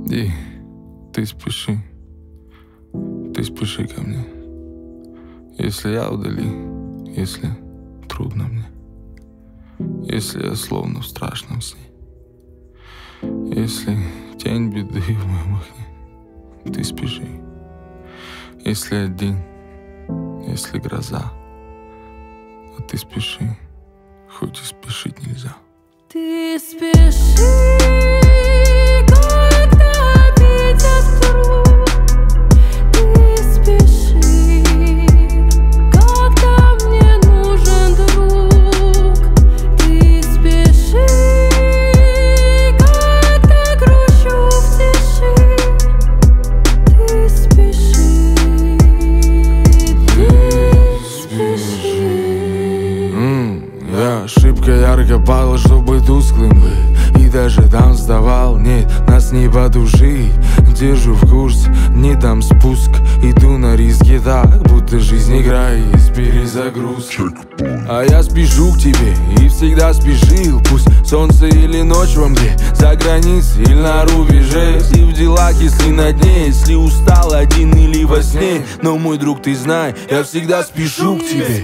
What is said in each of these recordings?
И ты спеши ко мне. Если я вдали, если трудно мне, если я словно в страшном сне, если тень беды в моем окне, ты спеши. Если один, если гроза, а ты спеши, хоть и спешить нельзя. Ты спеши, когда видят вдруг. Ты спеши, когда мне нужен друг. Ты спеши, когда грущу в тиши. Ты спеши, ты спеши. Ошибка ярко пала, чтобы тусклым быть. И даже там сдавал, нет, нас не потушить. Держу в курсе, не там спуск. Иду на риски так, будто жизнь игра и есть перезагрузка. А я спешу к тебе и всегда спешил. Пусть солнце или ночь во мгле, за границей или на рубеже. Если в делах, если на дне, если устал один или во сне. Но мой друг, ты знай, я всегда спешу к тебе.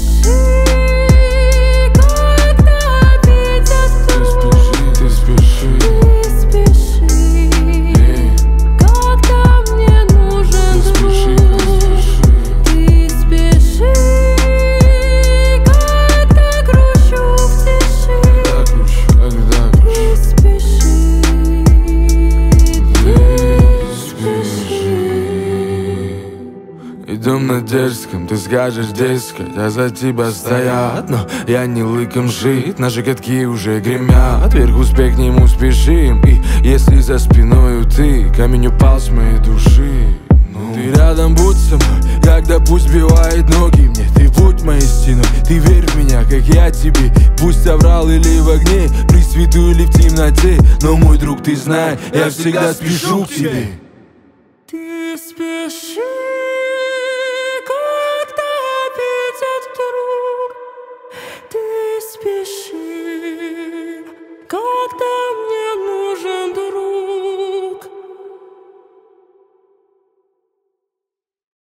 Идем на дерзком, ты скажешь дескать, я за тебя стоят. Но я не лыком шит, наши катки уже гремят. Вверх успех к нему спешим. И если за спиною ты, камень упал с моей души. Ты рядом будь со мной, когда пусть сбивает ноги мне. Ты будь моей стеной, ты верь в меня, как я тебе. Пусть соврал или в огне, при свету или в темноте. Но мой друг, ты знай, я всегда спешу к тебе. Ты спеши.